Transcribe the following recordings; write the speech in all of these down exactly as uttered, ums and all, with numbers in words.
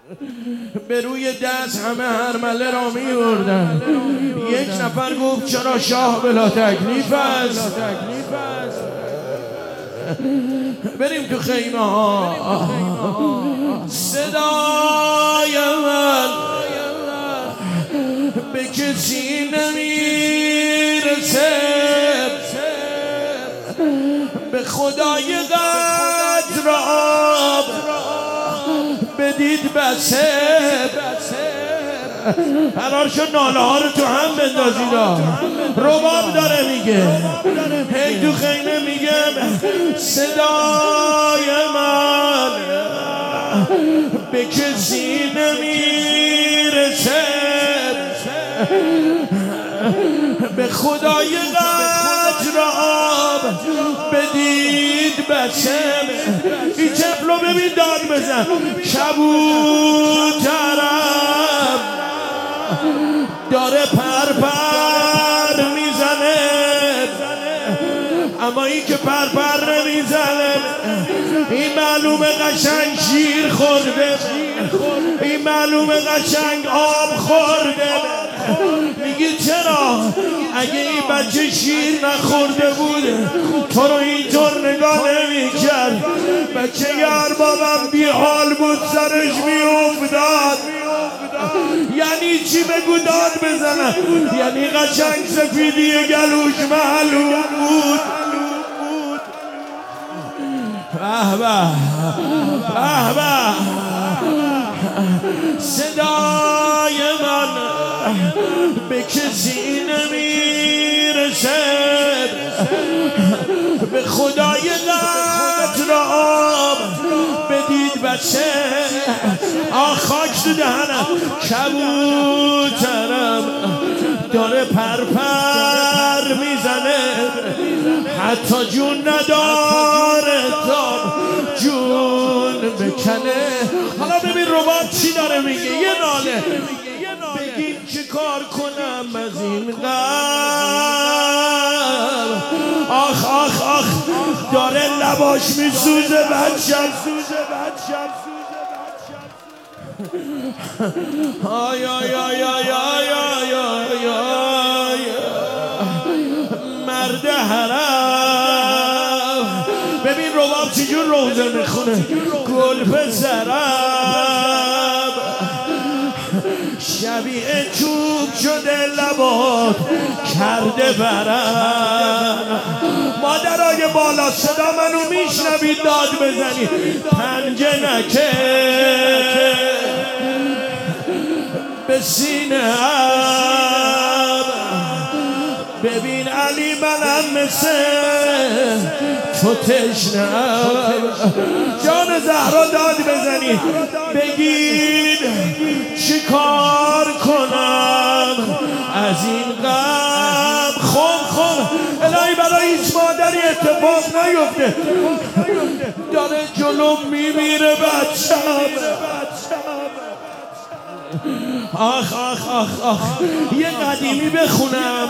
به روی دست همه هرمله را می بردن. یک نفر گفت چرا شاه بلا تکلیف است. بریم تو خیمه ها. صدای من به کسی نمیرسه، به خدای قدر آب بدید بسه. قرار شد ناله ها رو تو هم بندازید. رباب داره میگه، هی تو خیمه میگم صدای من به کسی نمیرسه، به خدای قدر آب بدید بسه. این چپلو ببین داد بزن. کبوترم داره پر پر میزنه، اما این که پر پر نمیزنه این معلومه قشنگ شیر خورده، این معلومه قشنگ آب خورده. میگی چرا؟ اگه این بچه شیر نخورده بود تو رو اینطور نگاه نمی کرد. بچه یار بابم بی حال بود سرش می افتاد. یعنی چی؟ بگو داد بزنم. یعنی قشنگ سفیدی گلوش معلوم بود. به به به به. صدای من به کسی نمیرسه، به خدای قدر آب بدید بچه. آخ خاک تو دهنم. کبوترم داره پر پر میزنه، حتی جون نداره تا جون بکنه. حالا ببین رباب چی داره میگه. یه ناله بگیم چه کار کنم از این غم. آخ آخ آخ داره لباش میسوزه بچم. آی آی آی آی آی آی آی مرد حرم. ببین رباب چجور روزه میخونه. گل پسرم شبیه چوب شده لبات کرده برم. مادرای بالا صدا منو میشنوید داد بزنی. پنجه نکه به سینه هم. ببین علی منم مثل تو تشنم. جان زهرا داد بزنی. بگید چی کار کنم از این غم. خب خب الهی برای هیچ مادری اتفاق نیفته. داره جلوم میمیره بچم. آخ آخ آخ آخ یه قدیمی بخونم.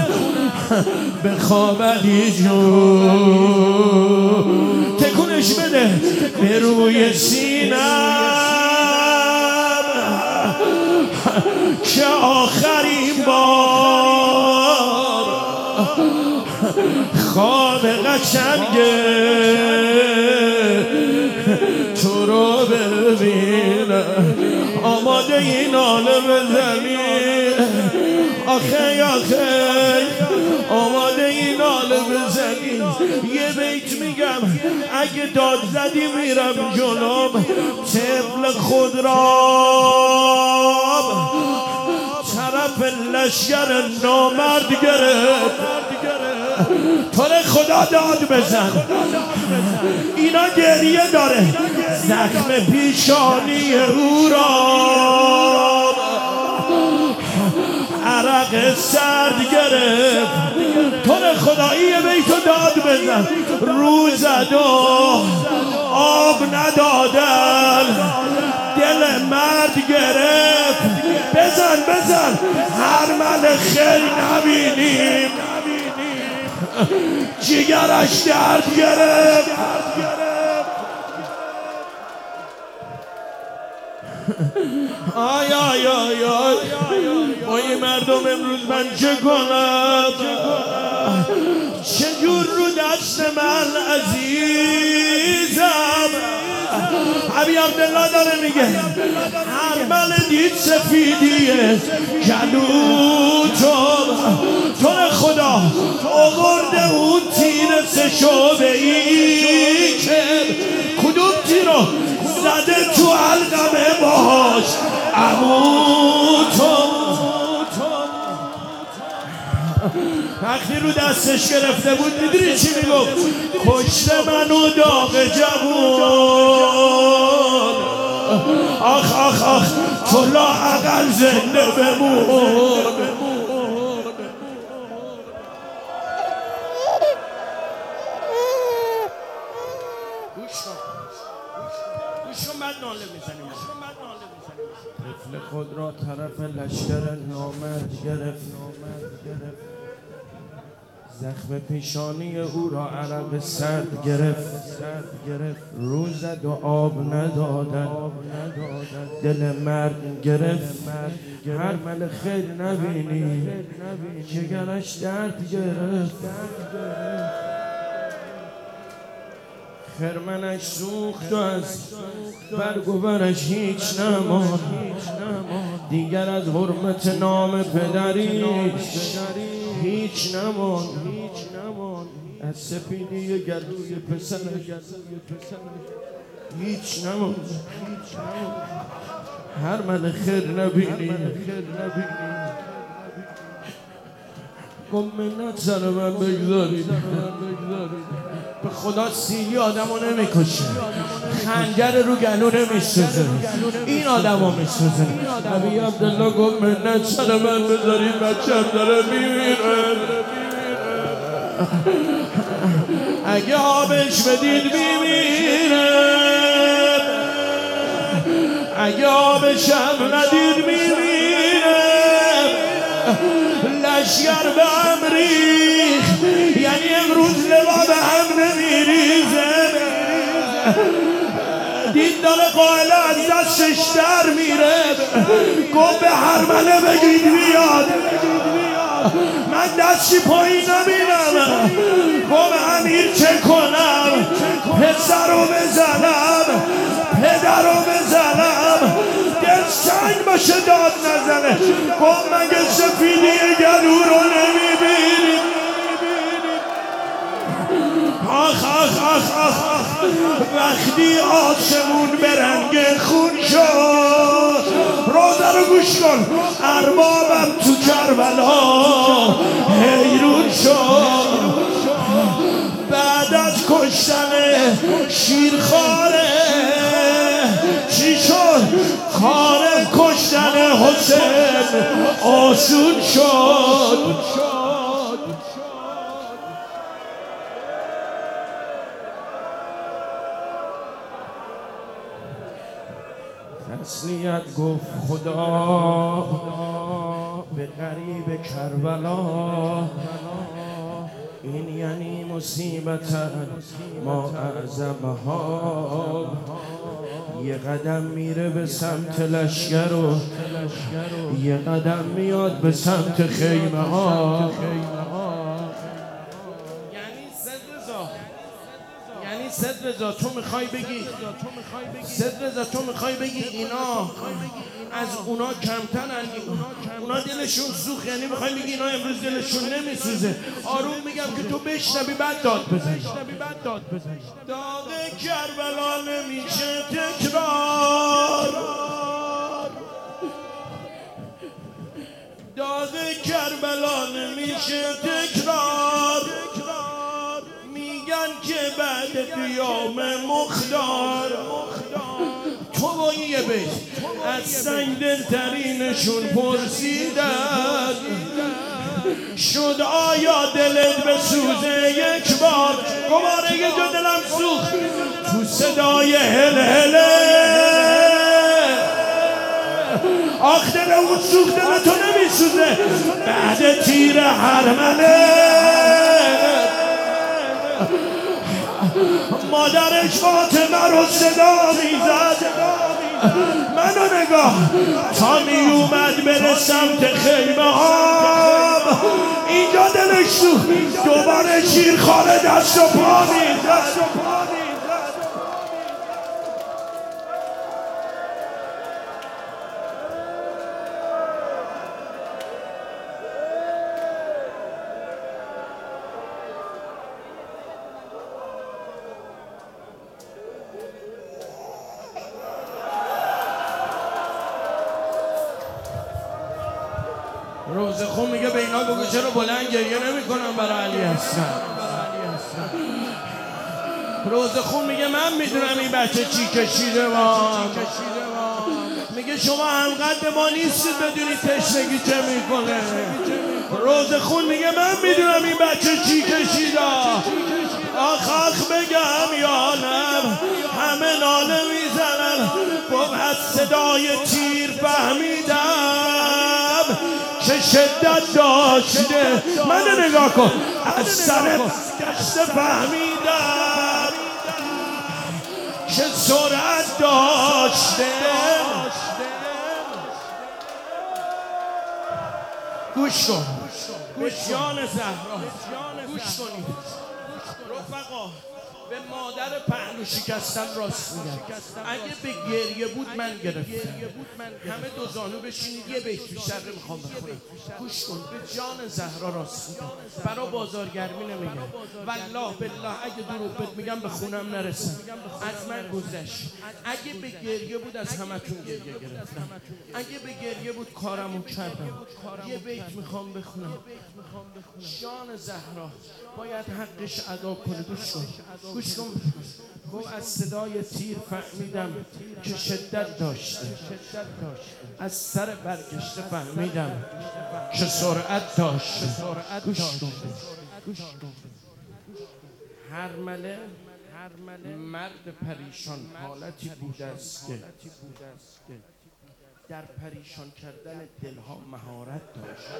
بخواب علی جون تکونش بده به روی سینم که آخرین بار خواب قشنگه تو رو ببینم. آماده این ناله بزنی. آخه آخه آماده این ناله بزنی. یه بیت میگم اگه داد زدی میرم جلوم. طفل خود را طرف لشگر نامرد گرفت. تو رو خدا داد بزن. اینا گریه داره. زخم پیشانی او را عرق سرد گرفت. تو رو خدا یه بیتو داد بزن. رو زد و آب ندادن دل مرد گرفت. بزن بزن هرمل خیلی نبینیم جگرش درد گرفت. آی آی آی آی با این مردم امروز من چه کنم؟ چجور رو دست من عزیزم؟ عبی عبدالله داره میگه هر من دید سفیدیه گلو تو تو خدا آورده اون تیر سشوبه ای که کدوم تیرو زده تو علقمه باش امو تو وقتی رو دستش گرفته بود میدونی چی میگفت؟ کشت منو داغ جوون آخ آخ آخ تو لااقل زنده بمون طفل خود را طرف لشکر نامرد گرفت زخم پیشانی او را عرق سرد گرفت رو زد و آب ندادن دل مرد گرفت هر مل خیر نبینی جگرش درد گرفت خرمنش سوخت و از برگ و برش هیچ نماند دیگر از حرمت نام پدریش هیچ نماند از سپیدی گلوی پسرش هیچ نماند هر من خیر نبینی گم منت سر من بگذارید به خدا سیلی آدم رو نمیکشه خنجر رو گلو نمیسوزه این آدم رو میسوزه عبی عبدالله گفت منت سر من بذارید بچم داره میمیره اگه آبش بدید میمیره اگه آبش هم ندید میمیره لشگر به هم ریخ یعنی امروز لوا به هم نمیریزه دید داره قائله از دستش در میره گفت به هرمله بگید بیاد من دستی پایین نمیرم گفت امیر چه کنم پسر رو بزنم پدر رو بزنم دل سنگ باشه داد نزنه گفت مگه سفیدی گلو رو نمیبینی آخ آخ آخ آخ وقتی آسمون به رنگ خون شد روزه رو گوش کن اربابم تو کربلا حیرون شد بعد از کشتن شیرخواره چی شد؟ کار کشتن حسین آسون شد تسلیت گفت خدا به غریب کربلا این یعنی مصیبت ما اعظمها یه قدم میره به سمت لشگر و یه قدم میاد به سمت خیمه ها یعنی صد رضا تو میخوای بگی صد رضا تو میخوای بگی اینا از اونا کمترن اونا دلشون سوخت یعنی میخوای بگی اینا امروز دلشون نمیسوزه آروم میگم که تو بشنوی بعد داد بزنی داغ کربلا نمیشه تکرار داغ کربلا نمیشه تکرار میگن که بعد قیام مختار تو با یه بیت از سنگ دلترینشون پرسیدن شد آیا دلت بسوزه یک بار گماره یه جا دلم سوخت تو صدای هل هله آخ دل اون سوخت دل تو نمیسوزه بعد تیر هرمله مادرش فاطمه رو صدا میزد من منو نگاه تا می اومد بره سمت خیمه ها اینجا دلش تو دوباره شیرخواره دست و پا میزد. روزخون میگه به اینا بگو چرا بلند گریه نمی کنم برای علی هستم. روزخون میگه من میدونم این بچه چی کشیده ما. میگه شما همقدر ما نیستید بدونید تشنگی چه میکنه. روزخون میگه من میدونم این بچه چی کشیده. آخ آخ بگم یا نم همه ناله میزنن. گفت از صدای تیر فهمیدم چه شدت داشته. منو نگاه کن از سر گشته فهمیدم چه سرعت داشته. گوش کن به جان زهرا گوش کنید رفقا. به مادر پهلو شکستن راست میگن. اگه به گریه بود من گرفتم. همه دو زانو بشینید یه بیت بیشتر میخوام بخونم. گوش کن به جان زهرا راست میگن. برا بازارگرمی نمیگم. والله بالله اگه دروغ بهت میگم به خونم نرسم. از من گذشت. اگه به گریه بود از همتون گریه گرفتم. اگه به گریه بود کارمو کردم. یه بیت میخوام بخونم. جان زهرا باید حقش ادا کنه. گوش کن گوش کن. گفت از صدای تیر فهمیدم که شدت داشته. از سر برگشته فهمیدم که سرعت داشته. گوش کن. هرمله مرد پریشان حالتی بوده است که در پریشان کردن دلها مهارت داشت.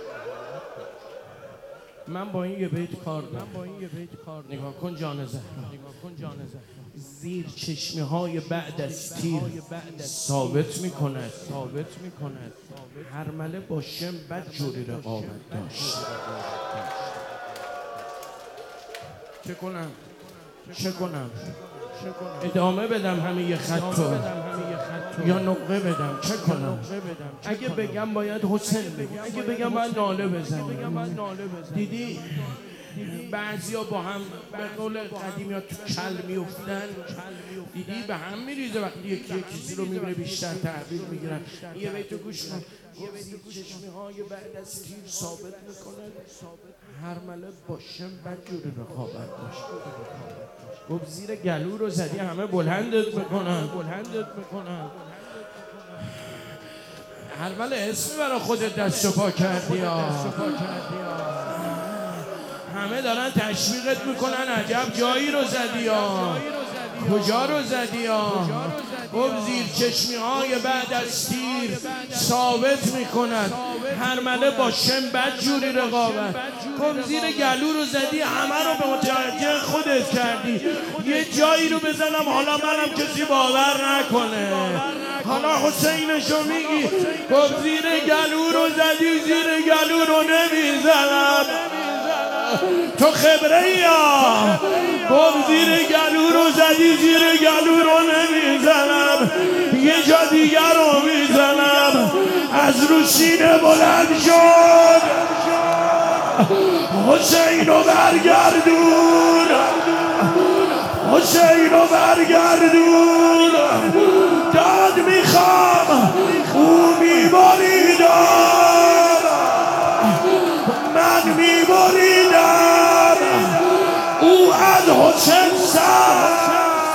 من با این یه بیت کار دارم. نگاه کن جان زهرا. زیر چشمی های بعد از تیر ثابت میکند هرمله با شم بد جوری رقابت داشت. چه کنم چه کنم ادامه بدم همه یه خط رو یا نقطه بدم؟ چه کنم؟ اگه بگم باید حسین بگم. اگه بگم باید ناله بزنم. دیدی بعضیا با هم به قول قدیمی ها تو کل میافتن. دیدی به هم میریزه وقتی یکی یکی رو میبینه بیشتر تحویل میگیرن. یه بیتو گوش کن. چشمی های بعد از تیر ثابت میکنه هرمله با شم بد جوری رقابت داشت. گفت زیر گلو رو زدی همه بلندت میکنن بلندت میکنن. هرمله اسمی برای خودت دست و پا کردی ها. همه دارن تشویقت میکنن عجب جایی رو زدی ها. کجا رو زدی ها؟ گفت زیر چشمی های بعد از تیر ثابت میکند هرمله با شم بد جوری رقابت. گفت زیر گلو رو زدی همه رو به متوجه خودت کردی. یه جایی رو بزنم حالا منم کسی باور نکنه. حالا حسینشو میگی. گفت زیر گلو رو زدی زیر گلو رو نمیزنم تو خبره یا. گفت زیر گلو رو زدی زیر گلو رو نمیزنم یه جا دیگر رو میزنم. از رو سینه بلند شد حسین رو برگردون حسین رو برگردون. داد میخوام او میبریدم من میبریدم او از حسین سر.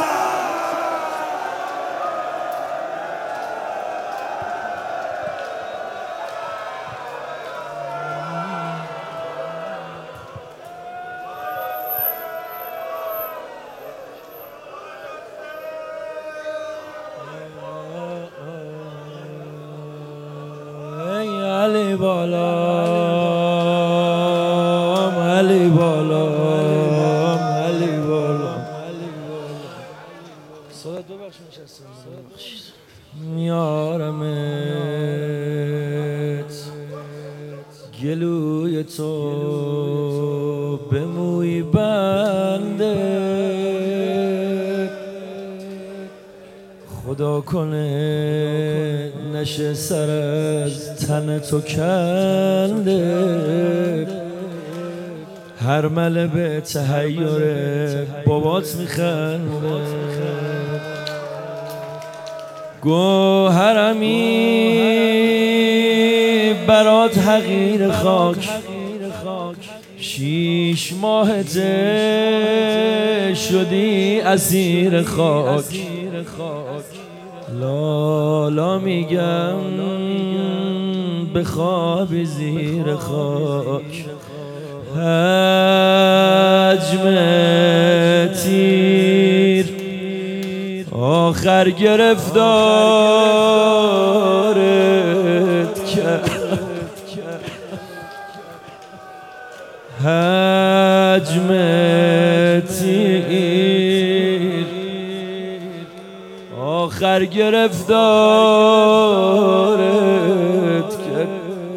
علی بالا علی بالا علی بالا صدا دو بخش نشستم. میارمت گلوی تو به موی بنده، خدا کنه نشه سر از تن تو کنده. هر مله به تحیر بابات میخنده، گوهرمی برات حقیر خاک، شیش ماهته شدی اسیر خاک. لالا میگم بخوابی زیر خاک، حجم تیر آخر گرفتارت کرد، حجم تیر آخر گرفتارت کرد.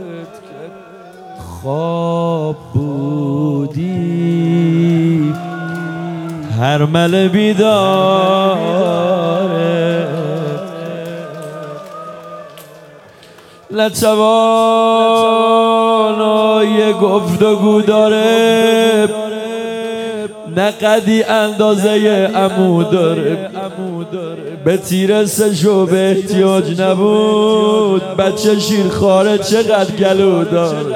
خواب بودی هر مله بیدارت، نتوانای گفتگو داره، نقدی اندازه عمو داره. به تیر سشو به احتیاج نبود، بچه شیرخواره چقدر گلو داره.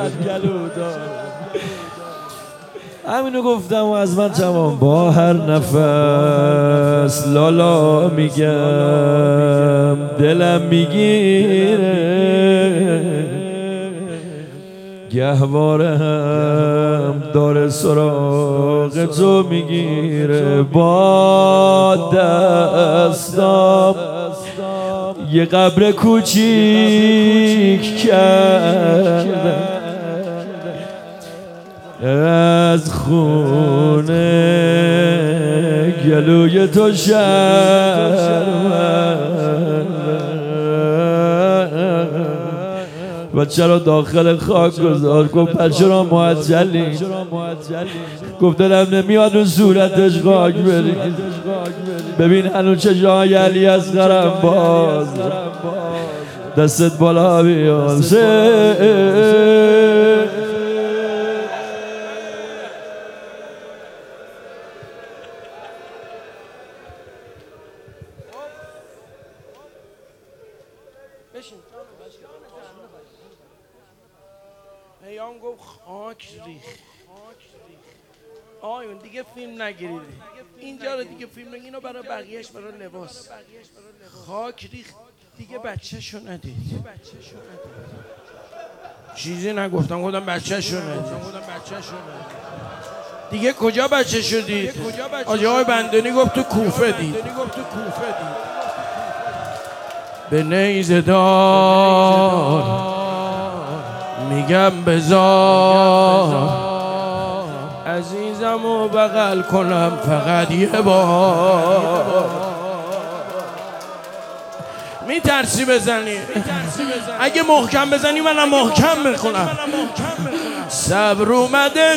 همینو گفتم و از من تمام. با هر نفس لالا میگم دلم میگیره، گهواره هم داره سراغ تو میگیره. با دستام یه قبر کوچیک کردم، از خونه گلوی تو شرمندم. بچه را داخل خاک گذار، گفت بچه را معجلی، گفت دلم نمیاد اون صورتش خاک بری. ببین هنو چشای علی اصغرم باز، دستت بالا بیان پیام گفت خاک ریخ. آیون دیگه فیلم نگیرید اینجا رو، دیگه فیلم نگیرید، اینو برای بقیهش برای لباس. خاک ریخ دیگه بچه شو ندید. چیزی نگفتم، گفتم بچه شو ندید دیگه. کجا بچه شدید؟ آجای آقای بندانی گفت تو کوفه دید. به نیزه دار میگم بذار عزیزم و بغل کنم فقط یه بار. میترسی بزنی؟ اگه محکم بزنی منم محکم میخونم. صبر اومده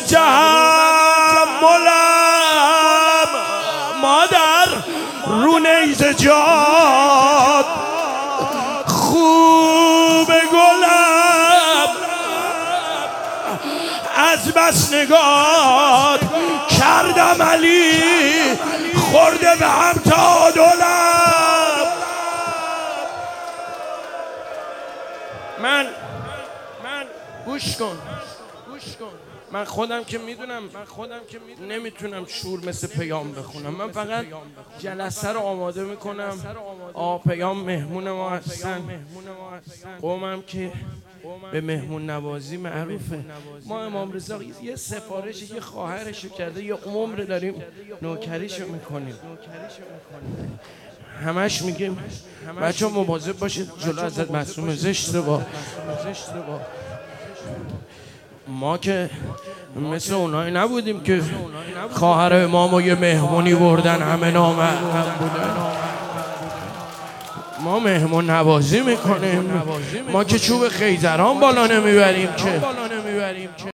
تحملم مادر رو نیزه جاد، خوب گلم از بس نگات کردم علی خورده به هم تا دولم. من من گوش کن گوش کن من خودم که میدونم من خودم که میدونم نمیتونم شور مثل پیام بخونم. من فقط جلسه رو آماده میکنم. آ پیام مهمون ما هستن، قومم که به مهمون نوازی معروفه. ما امام رضا یه سفارش یه خواهرشو کرده، یه عمر داریم نوکریشو میکنیم. همش میگیم بچه مواظب باشید جلو حضرت معصوم زشت با. ما که مثل اونایی نبودیم که خواهر امامو یه مهمونی بردن همه نامحرم بودن. ما مهمون نوازی میکنیم، ما که چوب خیزران بالا نمیبریم که